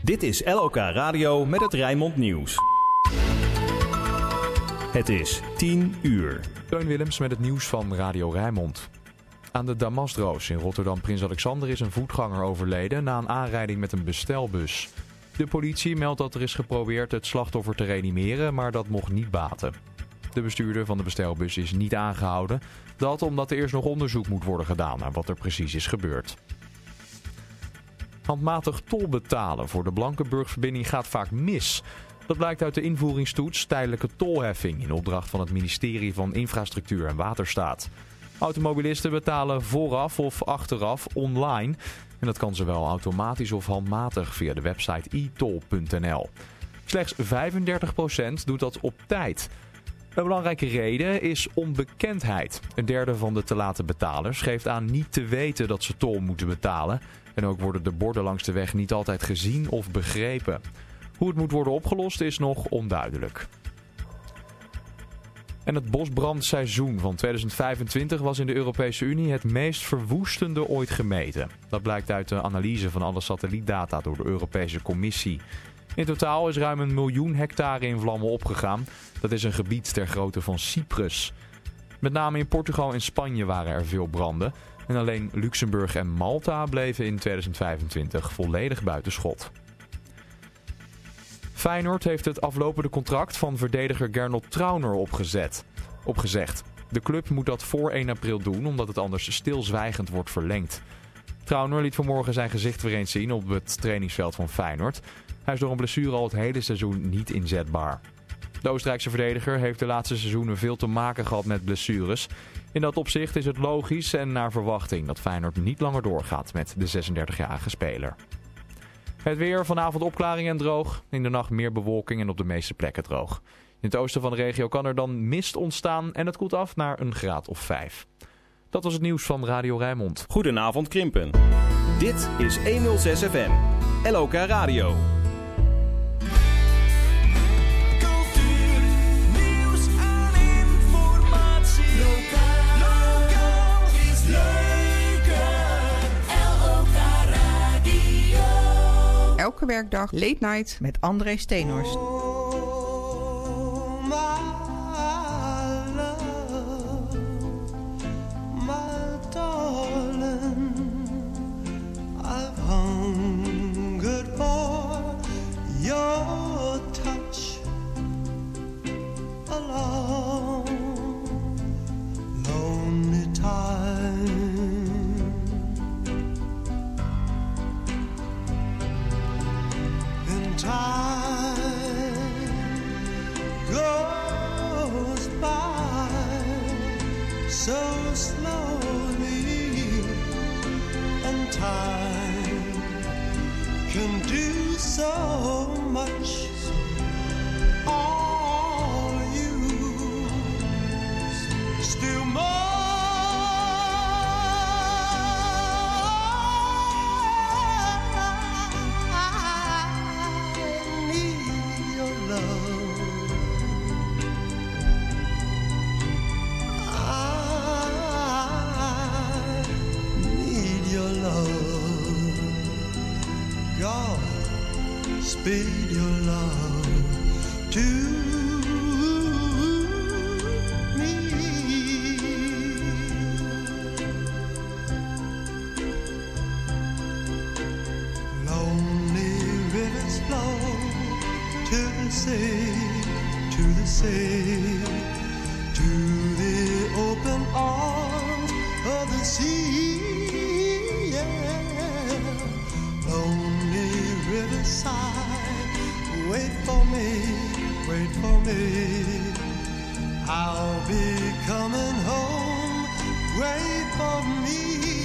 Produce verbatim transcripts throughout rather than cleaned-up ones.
Dit is L O K Radio met het Rijnmond Nieuws. Het is tien uur. Teun Willems met het nieuws van Radio Rijnmond. Aan de Damastroos in Rotterdam Prins Alexander is een voetganger overleden na een aanrijding met een bestelbus. De politie meldt dat er is geprobeerd het slachtoffer te reanimeren, maar dat mocht niet baten. De bestuurder van de bestelbus is niet aangehouden. Dat omdat er eerst nog onderzoek moet worden gedaan naar wat er precies is gebeurd. Handmatig tol betalen voor de Blankenburg-verbinding gaat vaak mis. Dat blijkt uit de invoeringstoets tijdelijke tolheffing in opdracht van het ministerie van Infrastructuur en Waterstaat. Automobilisten betalen vooraf of achteraf online. En dat kan zowel automatisch of handmatig via de website i tol punt n l. Slechts vijfendertig procent doet dat op tijd. Een belangrijke reden is onbekendheid. Een derde van de te late betalers geeft aan niet te weten dat ze tol moeten betalen. En ook worden de borden langs de weg niet altijd gezien of begrepen. Hoe het moet worden opgelost is nog onduidelijk. En het bosbrandseizoen van tweeduizend vijfentwintig was in de Europese Unie het meest verwoestende ooit gemeten. Dat blijkt uit de analyse van alle satellietdata door de Europese Commissie. In totaal is ruim een miljoen hectare in vlammen opgegaan. Dat is een gebied ter grootte van Cyprus. Met name in Portugal en Spanje waren er veel branden. En alleen Luxemburg en Malta bleven in tweeduizend vijfentwintig volledig buiten schot. Feyenoord heeft het aflopende contract van verdediger Gernot Trauner opgezet, opgezegd. De club moet dat voor één april doen, omdat het anders stilzwijgend wordt verlengd. Trauner liet vanmorgen zijn gezicht weer eens zien op het trainingsveld van Feyenoord. Hij is door een blessure al het hele seizoen niet inzetbaar. De Oostenrijkse verdediger heeft de laatste seizoenen veel te maken gehad met blessures. In dat opzicht is het logisch en naar verwachting dat Feyenoord niet langer doorgaat met de zesendertigjarige speler. Het weer, vanavond opklaring en droog. In de nacht meer bewolking en op de meeste plekken droog. In het oosten van de regio kan er dan mist ontstaan en het koelt af naar een graad of vijf. Dat was het nieuws van Radio Rijnmond. Goedenavond Krimpen. Dit is honderdzes F M. L O K Radio. Cultuur, nieuws en informatie. Lokaal, lokaal is leuker. L O K Radio. Elke werkdag Late Night met André Steenhorst. Oh, my love, my darling, I've hungered for your touch a long, lonely time. And time goes by so slowly, and time can do so much. All you still more. I need your love. I need your love. God, speed your love to me. Lonely rivers flow to the sea, to the sea, to the open arms of the sea. Yeah. Lonely riverside, wait for me, wait for me. I'll be coming home, wait for me.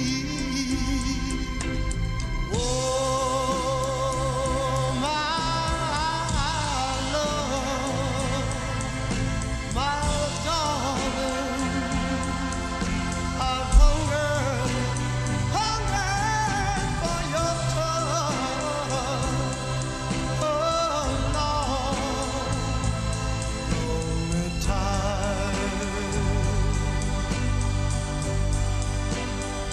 Oh, my love, my darling, I've hungered, hungered for your touch. Oh, Lord, lonely time.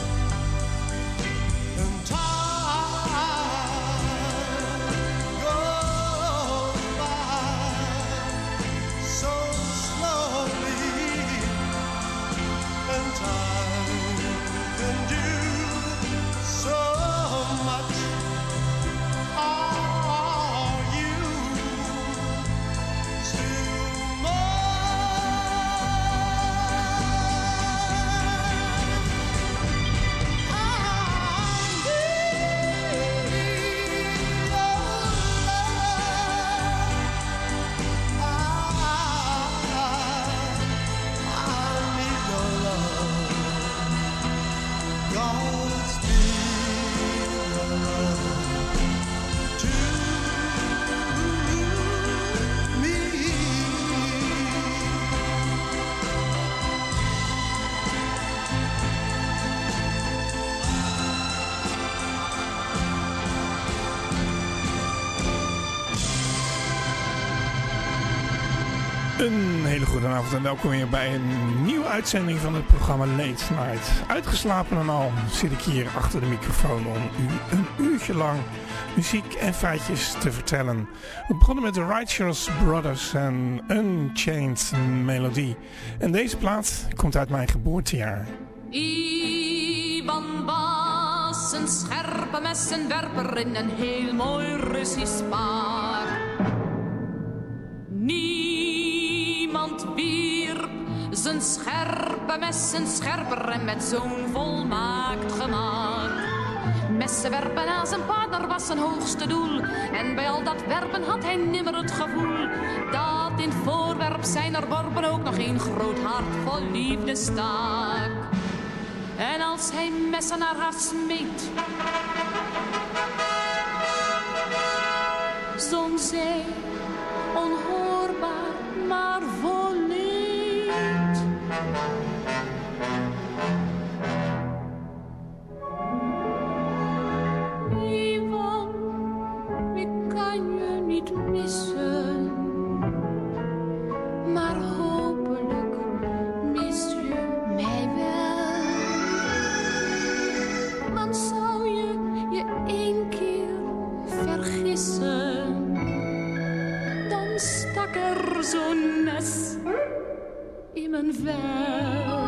Een hele goede avond en welkom weer bij een nieuwe uitzending van het programma Late Night. Uitgeslapen en al zit ik hier achter de microfoon om u een uurtje lang muziek en feitjes te vertellen. We begonnen met de Righteous Brothers en Unchained Melody. En deze plaat komt uit mijn geboortejaar. Ivan was een scherpe messenwerper in een heel mooi Russisch paar. Niemand wierp zijn scherpe messen scherper en met zo'n volmaakt gemak. Messen werpen aan zijn partner was zijn hoogste doel. En bij al dat werpen had hij nimmer het gevoel dat in het voorwerp zijner worpen ook nog een groot hart vol liefde stak. En als hij messen naar haar smeet, zong zij onhoorbaar maar vol lied. Ivan, ik kan je niet missen, maar hopelijk mis je mij wel. Want zou je je één keer vergissen, dan stak er zo'n mes in mijn vel.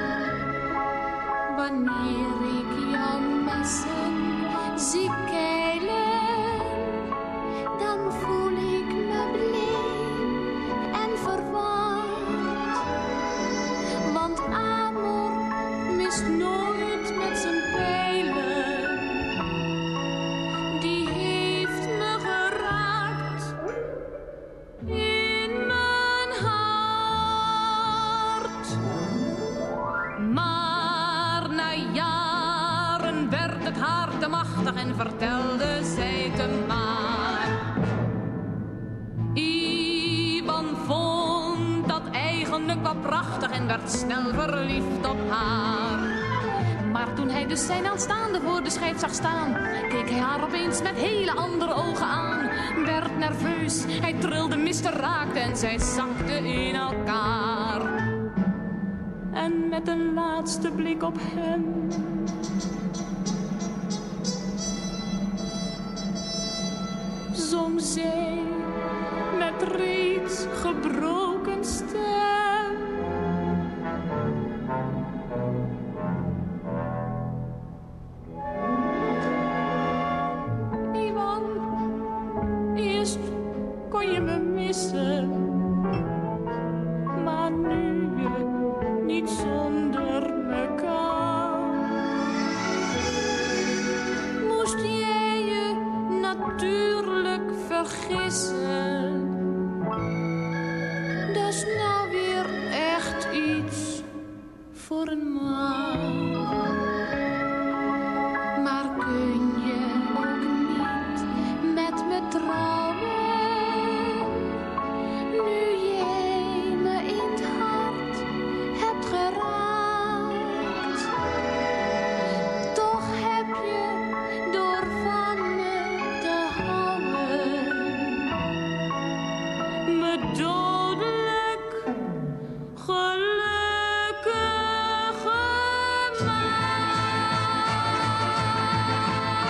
Wanneer ik jouw messen zie keilen, dan voel ik me blij en verward. Want amor mist nooit met zijn pijlen. Die heeft me geraakt in mijn hart. Maar na jaren werd het haar te machtig en vertelde zij het hem maar. Ivan vond dat eigenlijk wel prachtig en werd snel verliefd op haar. Maar toen hij dus zijn aanstaande voor de schijf zag staan, keek hij haar opeens met hele andere ogen aan. Werd nerveus, hij trilde, miste, raakte en zij zakte in elkaar. En met een laatste blik op hem zong zij met reeds gebroken stem. Ivan, eerst kon je me missen, maar nu je niet zonder me kan. Moest jij je natuurlijk vergissen, dat is nou weer echt iets voor een man. Maar kun je ook niet met me trouwen, nu jij me in het hart hebt geraakt? Toch heb je door van me te houden me dodelijk gelukkig gemaakt.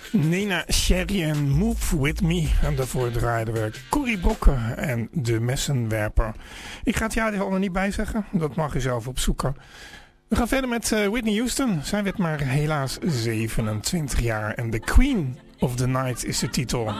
Nina Cherry en Move With Me. En daarvoor draaiden we Corrie Brokken en De Messenwerper. Ik ga het jaar er al niet bij zeggen. Dat mag je zelf opzoeken. We gaan verder met uh, Whitney Houston. Zij werd maar helaas zevenentwintig jaar. En The Queen of the Night is de titel.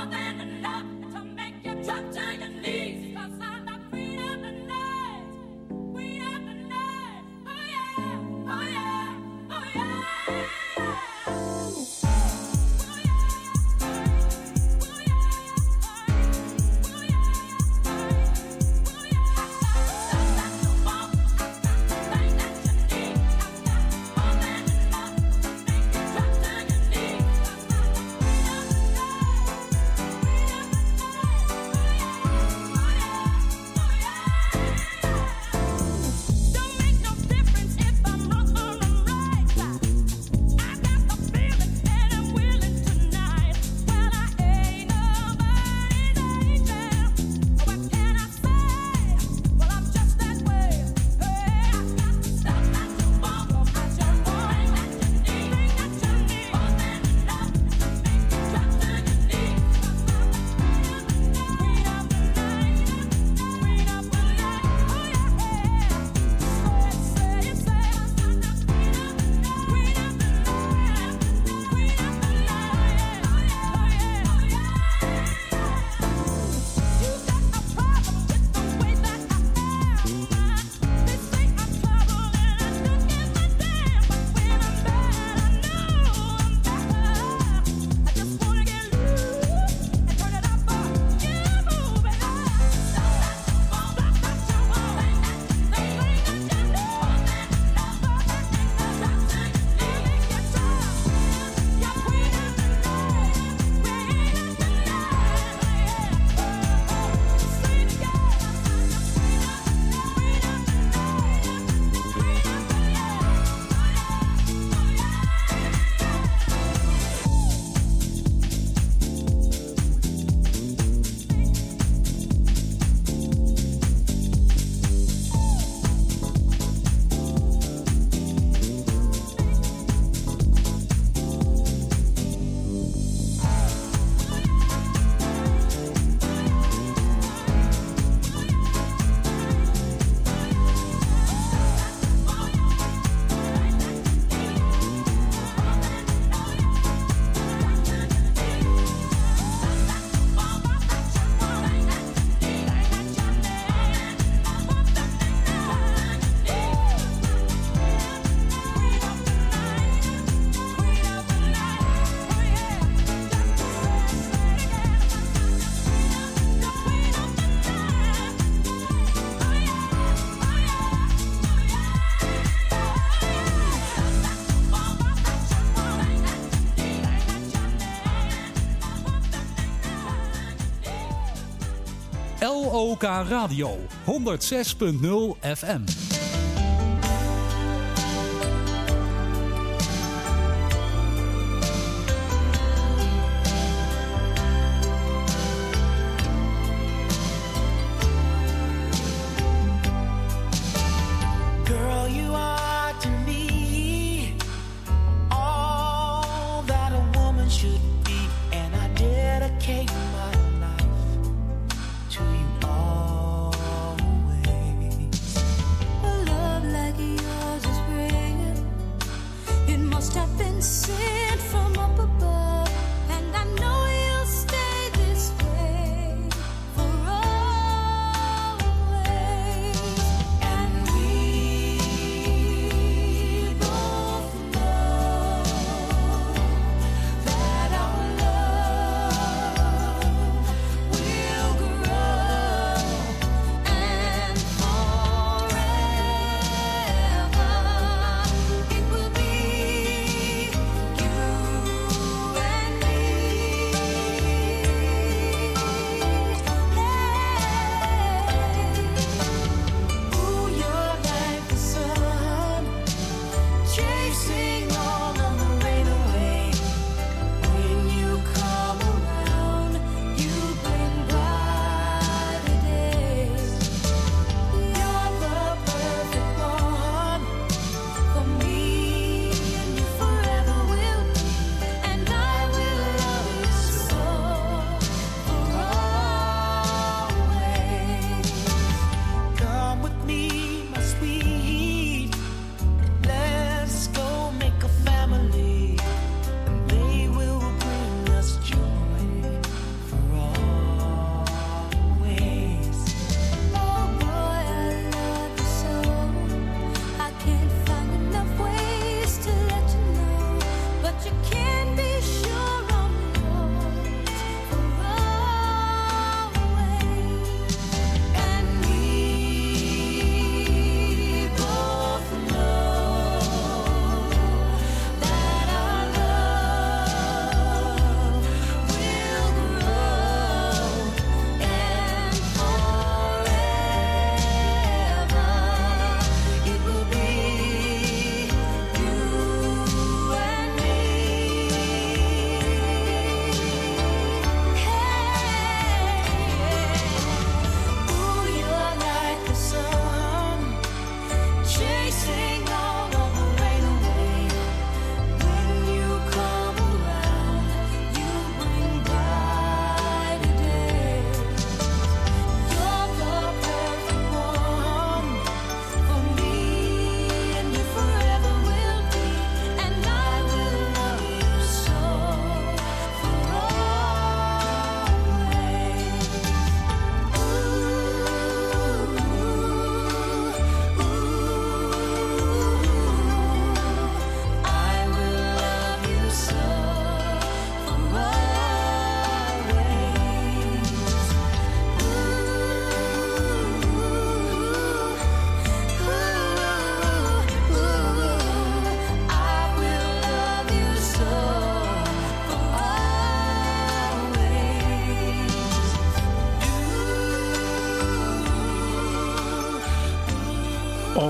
L O K Radio honderd zes punt nul F M. Oh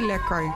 heel lekker.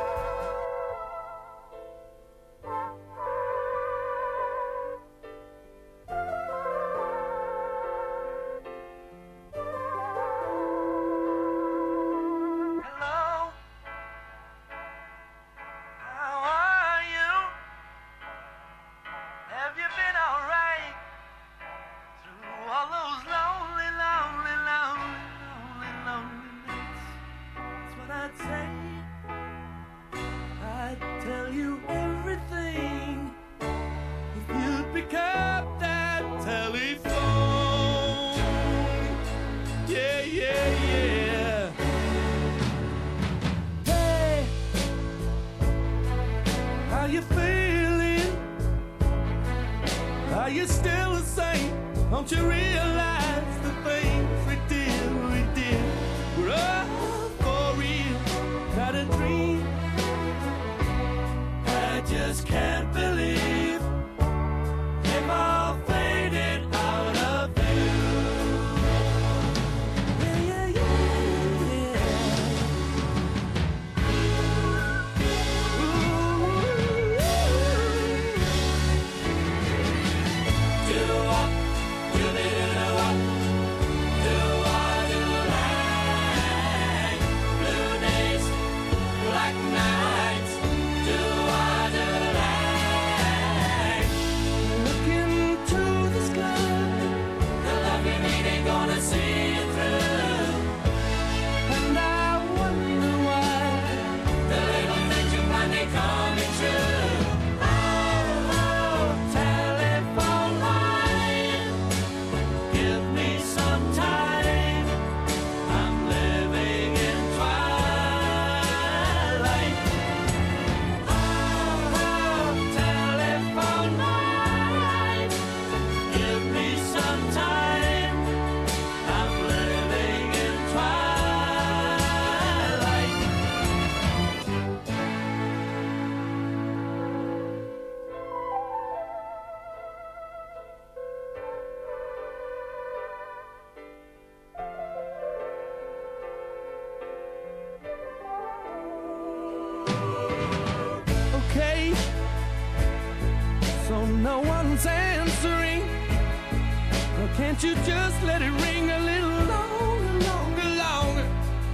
Can't you just let it ring a little longer, longer, longer?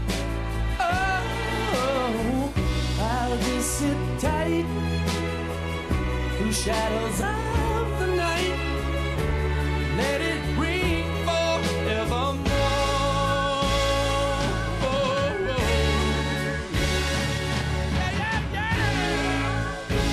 Oh, I'll just sit tight through shadows of the night. Let it ring forevermore. Oh, oh. Yeah, yeah, yeah.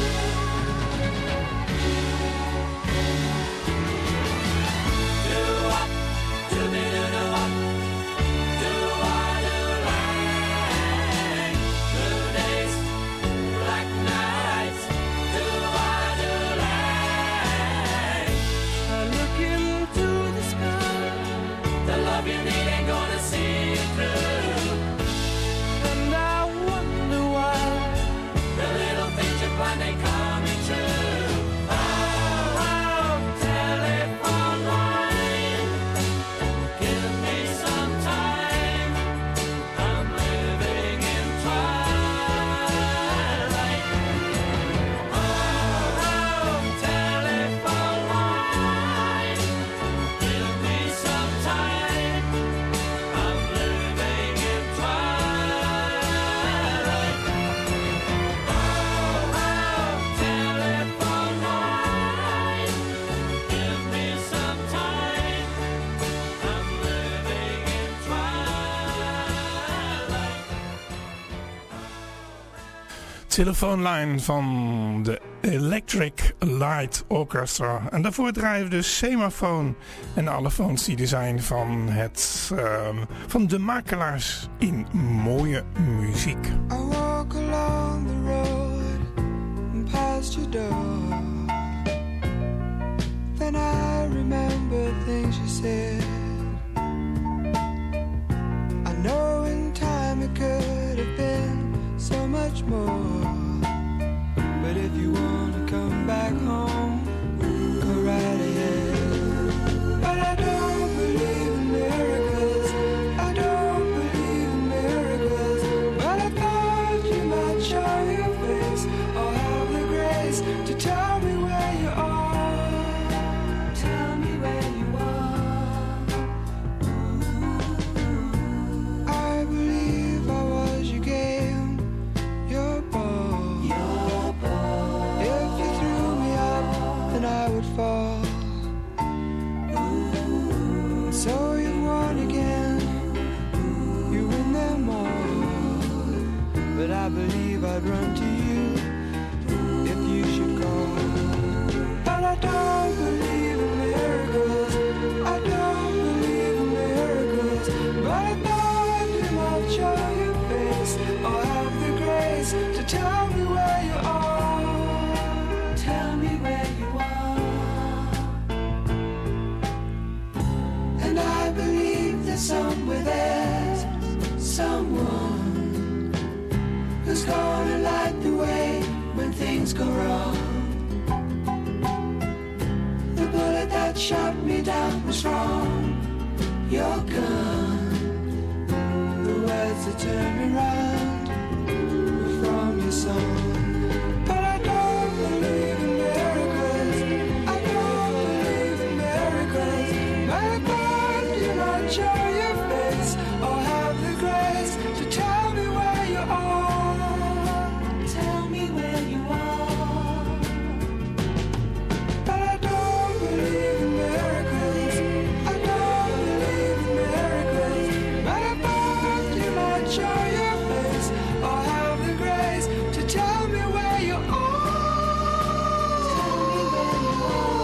Telefoonlijn van de Electric Light Orchestra. En daarvoor draaien we dus Semafoon en de allofoons die er zijn van, het, um, van de makelaars in mooie muziek. I walk along the road and past your door. Then I remember things you said. I know in time it could have been so much more. But if you wanna come back home, go right ahead. But I don't believe in miracles. I don't believe in miracles. But I thought you shot me down was wrong. Your gun, the words that turn me round were from your song. But I don't believe in miracles. I don't believe in miracles. My God, do not show your face or have the grace to tell me where you are. Tell me where you are. But I don't believe in miracles. I don't believe in miracles. My God, do not show your face or have the grace to tell me where you are. Tell me where you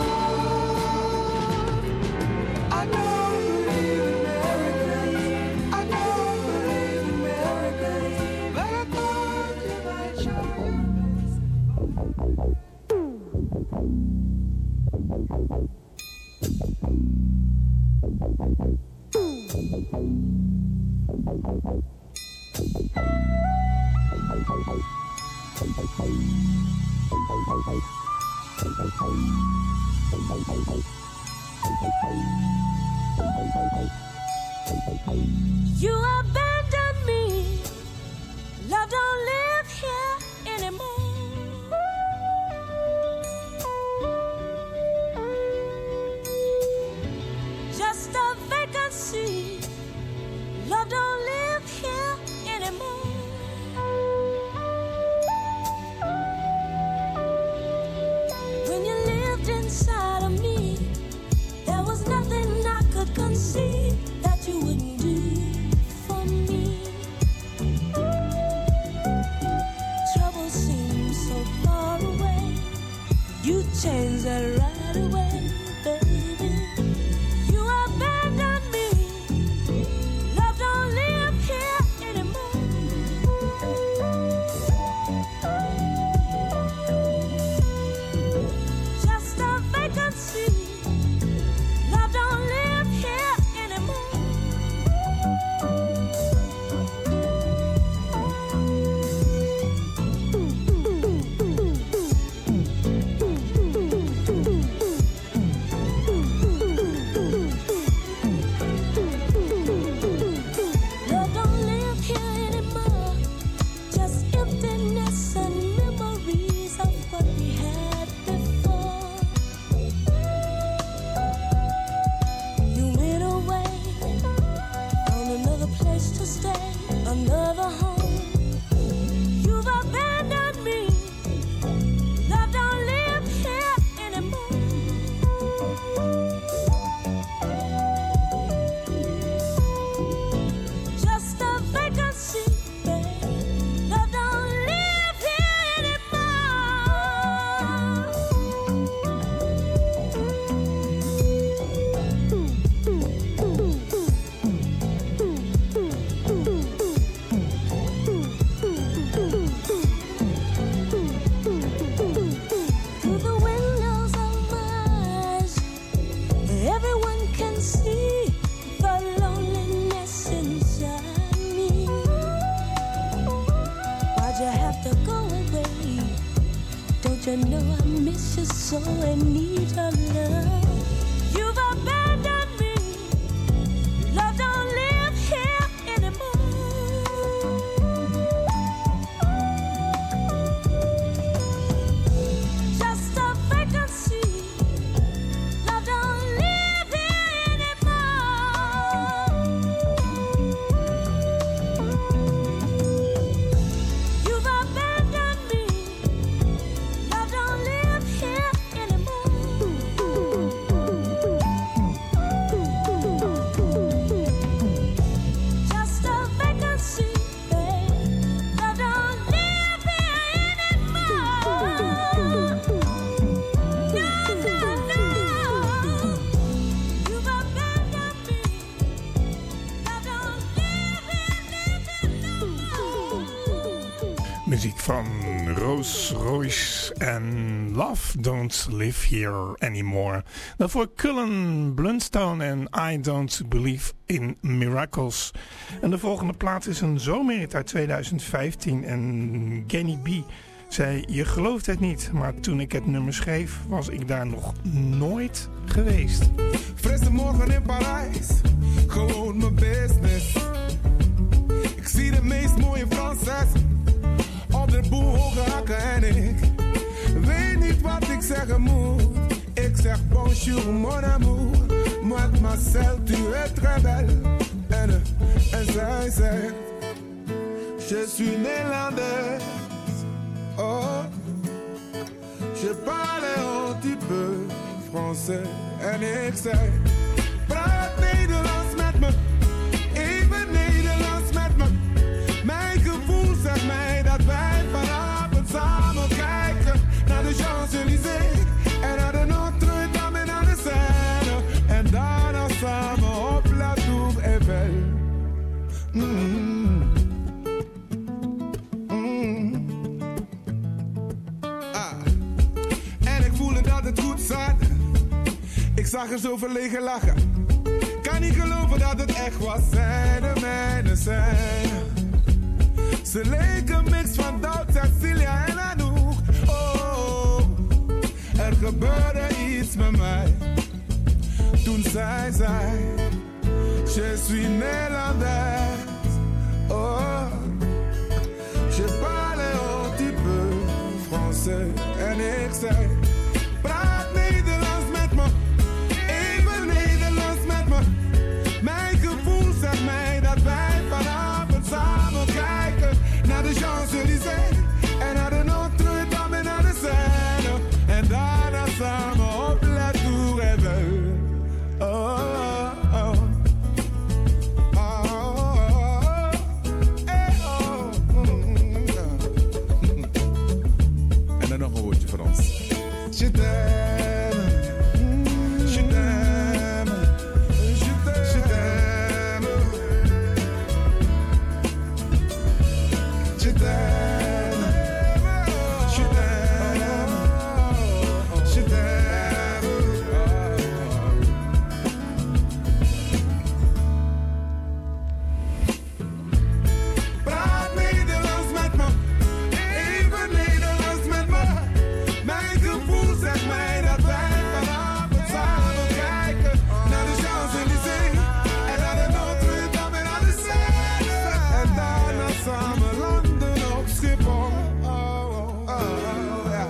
are. I don't believe in miracles. I don't believe in miracles. My God, do not show your face. You abandoned me. Love don't live here anymore. Just a vacancy. Love don't live here anymore. When you lived inside of me, there was nothing I could conceive that you wouldn't do for me. Trouble seems so far away. You changed that right away, baby. You abandoned me. Love don't live here anymore. Just a vacancy. Love don't live here anymore. Love don't live here anymore. Just emptiness and memories of what we had before. You went away, found another place to stay, another home. You've abandoned me. Love don't live here anymore. Just a vacancy, babe. Love don't live here anymore. Through the windows of my eyes, everyone can see the loneliness inside me. Why'd you have to go away? Don't you know I miss you so and need your love? You've abandoned me. Love don't live here anymore. Just a vacancy. Love don't live here anymore. You've abandoned me. Love don't live here anymore. Just a vacancy, babe. Love don't live here anymore. No, no, no. You've abandoned me. Love don't live here, live here no more. Muziek van Rose Royce en Love Don't Live Here Anymore. Daarvoor Cullen Blunstone en I Don't Believe in Miracles. En de volgende plaat is een zomerhit uit tweeduizend vijftien en Kenny B zei: je gelooft het niet, maar toen ik het nummer schreef was ik daar nog nooit geweest. Frisse morgen in Parijs, gewoon mijn business. Ik zie de meest mooie Franses op de boel hoge hakken en ik weet niet wat ik zeggen moet. Ik zeg bonjour mon amour, mademoiselle tu es très belle. En, en zij zegt, je suis néerlandaise. Oh, je parle un petit peu français. En ik zeg, praat Nederlands met me, even Nederlands met me. Mijn gevoel zegt mij dat wij vanavond samen kijken naar de Champs-Élysées en naar de Notre-Dame en naar de Seine. En daarna samen op La Tour Eiffel. Mm. Mm. Ah. En ik voelde dat het goed zat. Ik zag er zo verlegen lachen. Kan niet geloven dat het echt was. Zij de mijne zijn. Ze leken een mix van Doubt, Cecilia en Anouk. Oh, er gebeurde iets met mij. Toen zij zei, je suis néerlandaise. Oh, je parle un petit peu français. En ik zei, praat Nederlands met me. Even Nederlands met me. Mijn gevoel zegt mij dat wij vanavond samen kijken naar de Champs-Élysées en naar de Notre-Dame en naar de Seine. En daarna samen op La Tour Eiffel. Oh, oh, oh. Oh, oh, eh, oh. Mm, yeah. En dan nog een woordje voor ons. Je t'aime, je t'aime, je t'aime, je t'aime, je t'aime, je t'aime, je t'aime. Praat Nederlands met me, even Nederlands met me. Mijn gevoel zegt mij dat wij vanavond samen kijken naar de Champs-Élysées en naar de Notre-Dame en naar de Seine. En daarna samen landen op Schiphol. Oh, oh, oh, ja.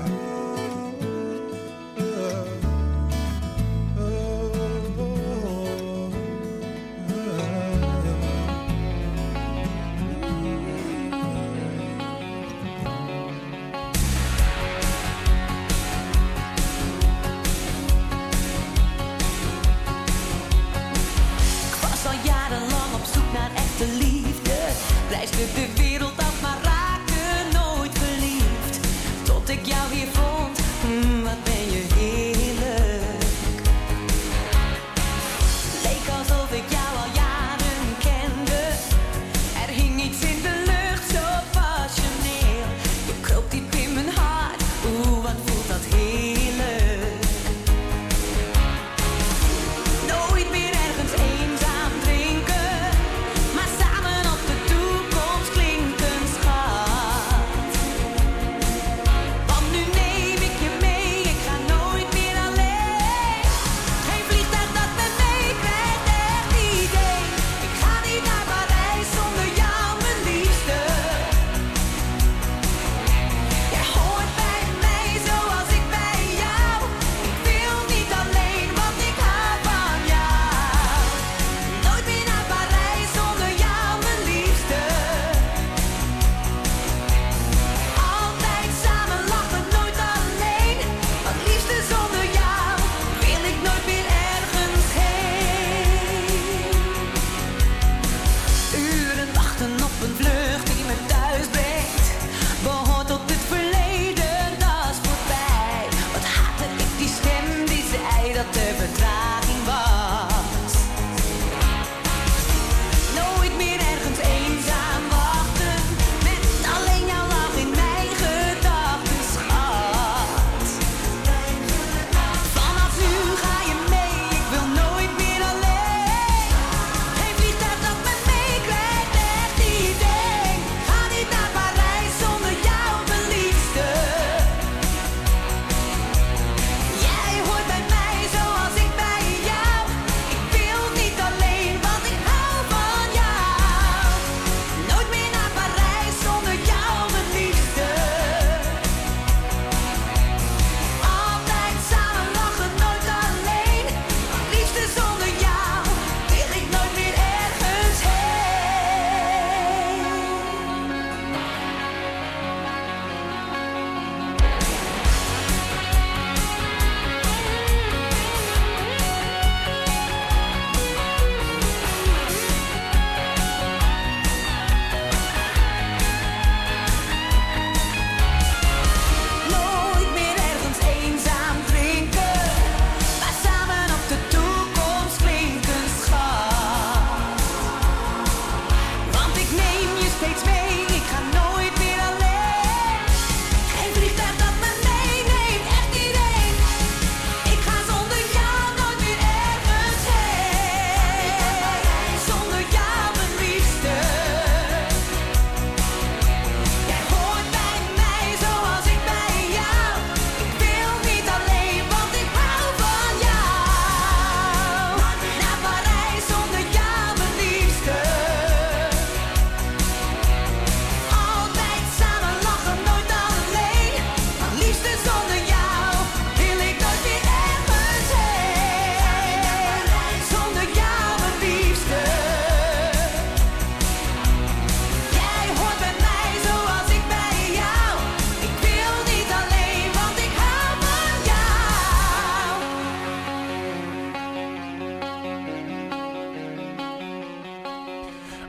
Ik was al jarenlang op zoek naar echte liefde. Reisde de wereld af, maar raakte nooit verliefd. Tot ik jou weer vond, mm, wat ben je heerlijk. Leek alsof ik jou al jaren kende. Er hing iets in de lucht, zo passioneel. Je kroop diep in mijn hart, oeh, wat voelt dat heerlijk. Nooit meer ergens eenzaam drinken, maar samen op de toekomst klimmen.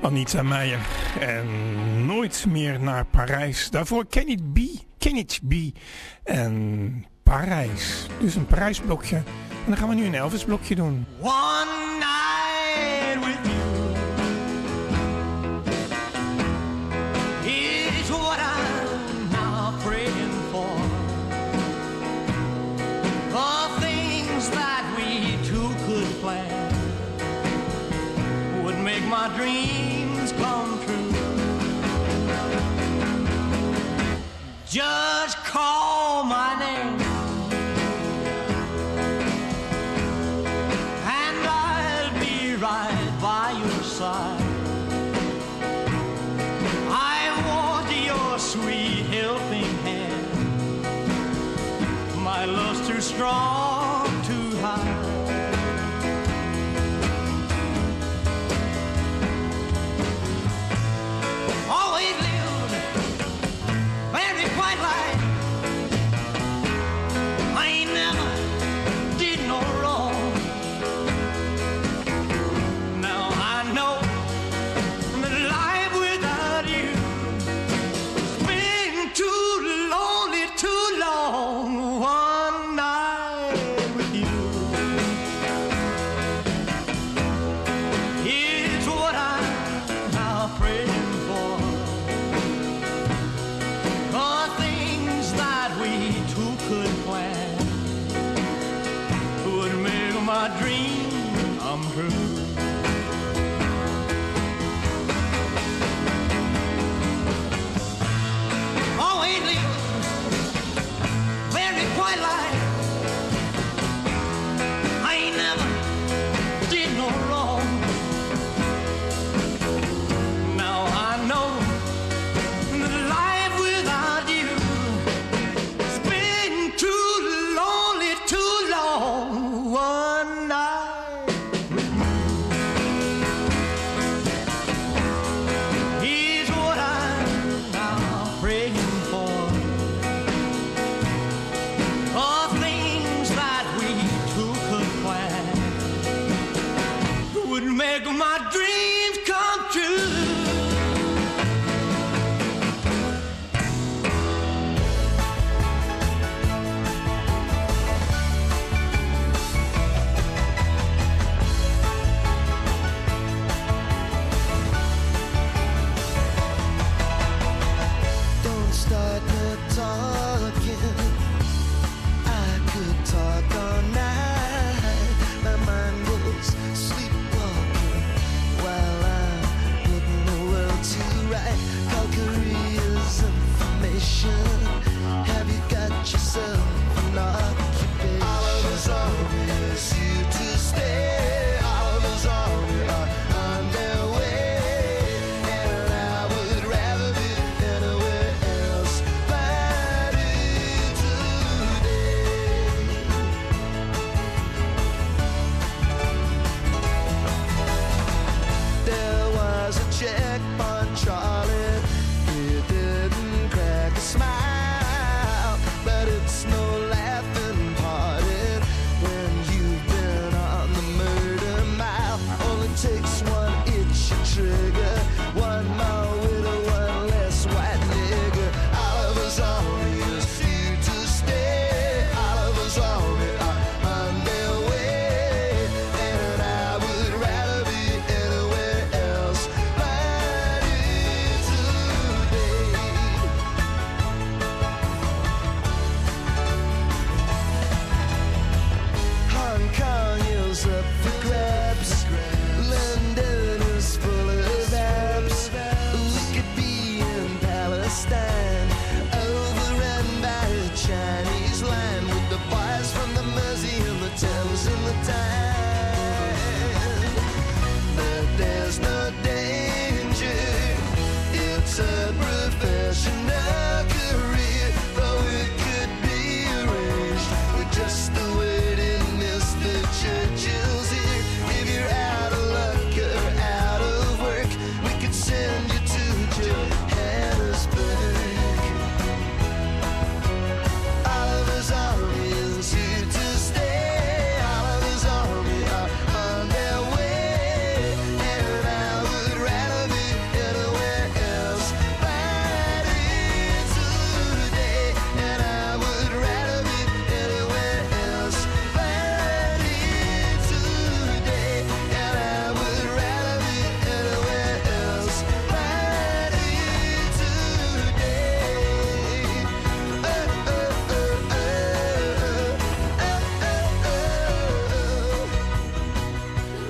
Anita Meijer. En Nooit meer naar Parijs. Daarvoor Kenneth B. Kenneth B. En Parijs. Dus een Parijsblokje. En dan gaan we nu een Elvis-blokje doen. One night with you is what I'm now praying for. The things that we two could plan would make my dreams come true. Just call my name and I'll be right by your side. I want your sweet helping hand. My love's too strong to hide. Always lived very quiet life. I ain't never did no wrong. Now I know that life without you has been too lonely, too long. One night with you is what I'm now praying for. The things that we two could plan would make my dream come true. Always live very quiet life. I ain't never did no wrong. Now I know that life without you has been too lonely, too long. One night with you.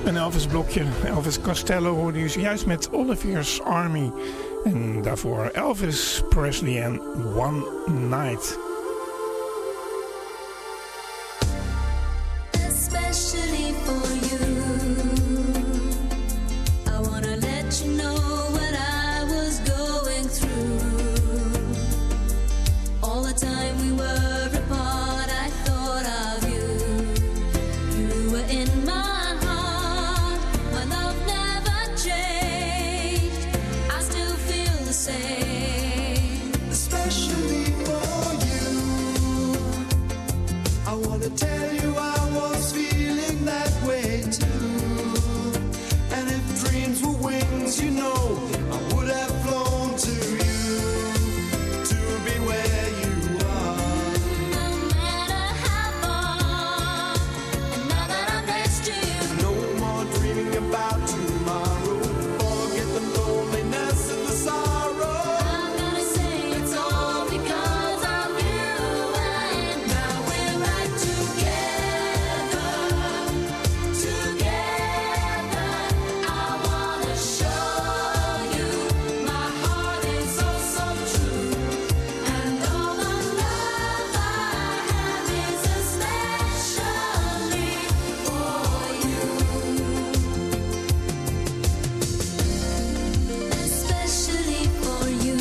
Een Elvis blokje. Elvis Costello hoorde u zojuist met Oliver's Army. En daarvoor Elvis Presley en One Night. Especially for you, I wanna let you know what I was going through. All the time we were apart, I thought of you. You were in my heart, my love never changed. I still feel the same. Especially for you, I wanna tell you I was feeling that way too. And if dreams were wings, you know, I would have flown to you to be where you are. No matter how far, and now that I'm next to you, No more dreaming about tomorrow. Forget the loneliness and the sorrow. I'm gonna say it's all because of you. And now we're right together, together. I wanna show you my heart is so, so true. And all the love I have is especially for you. Especially for you,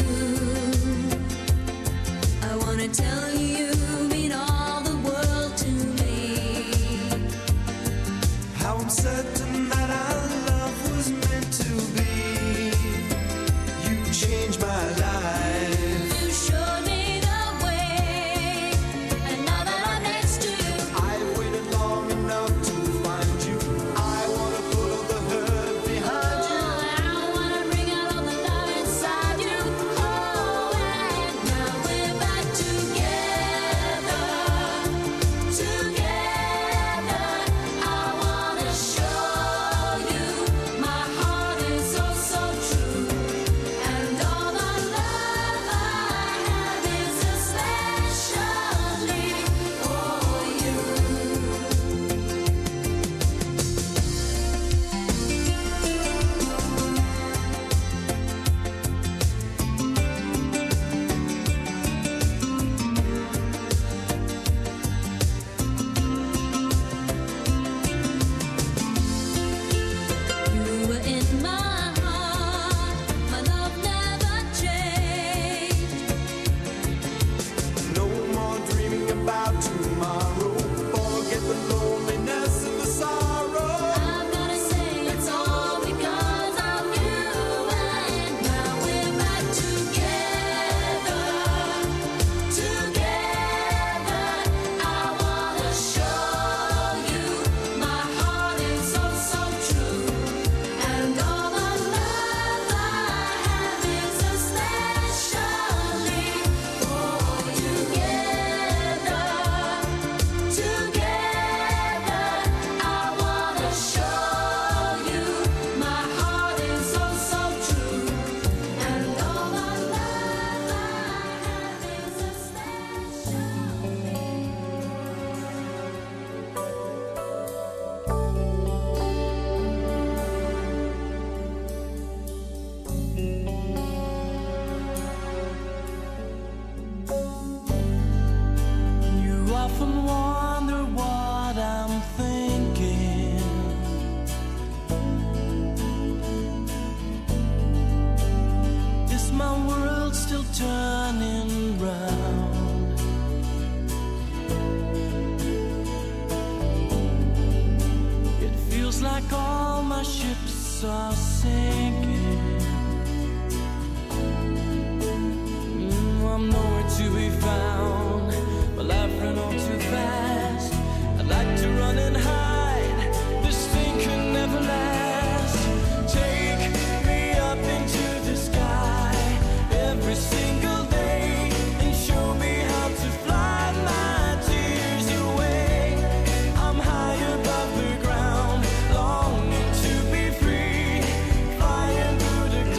I wanna tell you, you mean all the world to me. How I'm certain that our love was meant to be. You changed my life. You showed me the way, and now that I'm next to you, I've waited long enough to find you. I wanna put all the hurt behind you. I wanna bring out all the love inside you. Oh, and now we're back together, together. I wanna show you my heart is so, so true. And all the love I have is especially for you. You were in my heart, my love never changed. No more dreaming about tomorrow. Forget the loneliness and the sorrow. I'm gonna say it's all because of you. And now we're back together, together. I wanna show you my heart is so, so true. And all the love I have is especially for you. Together, together. I wanna show you my heart is so, so true. And all the love I have is especially. You often wonder what I'm thinking. Is my world still turning round? It feels like all my ships are sinking. Mm, I'm nowhere to be found. My life ran on too fast. I'd like to run and hide. This thing could never last. Take me up into the sky every single day and show me how to fly my tears away. I'm high above the ground, longing to be free, flying through the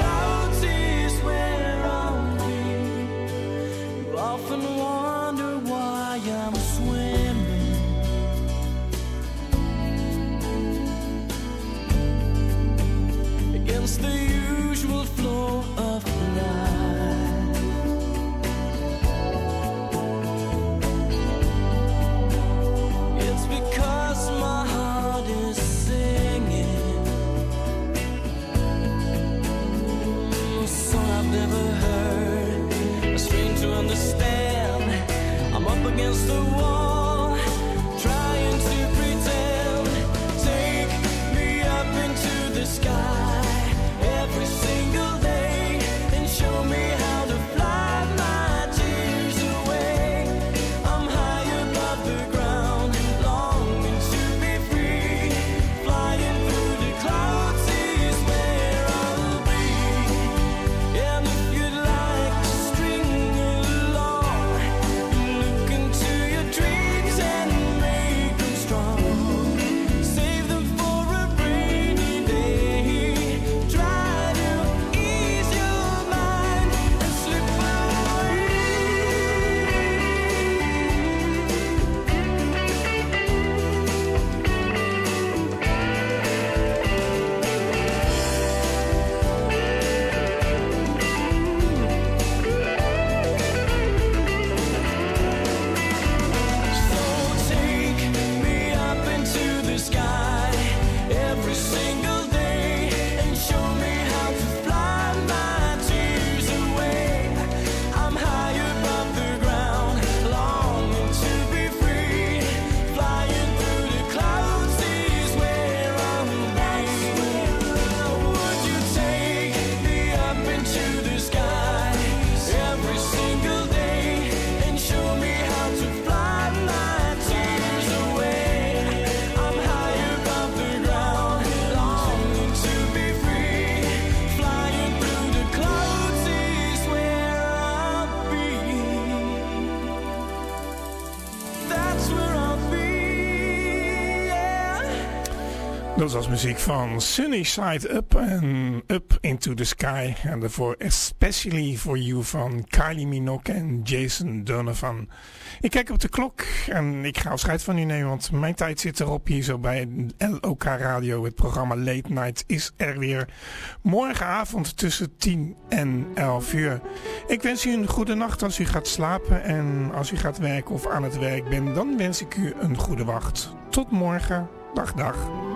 Dat was muziek van Sunny Side Up en Up Into the Sky. En daarvoor Especially For You van Kylie Minogue en Jason Donovan. Ik kijk op de klok en ik ga afscheid van u nemen, want mijn tijd zit erop hier zo bij L O K Radio. Het programma Late Night is er weer morgenavond tussen tien en elf uur. Ik wens u een goede nacht als u gaat slapen en als u gaat werken of aan het werk bent, dan wens ik u een goede wacht. Tot morgen. Dag, dag.